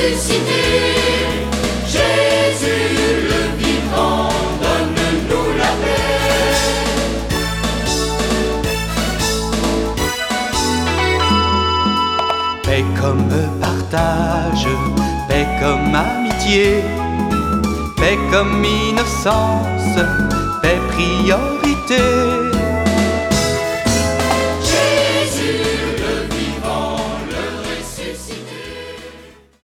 ressuscité. Jésus le vivant, donne-nous la paix. Paix comme partage, paix comme amitié, paix comme innocence, paix priorité.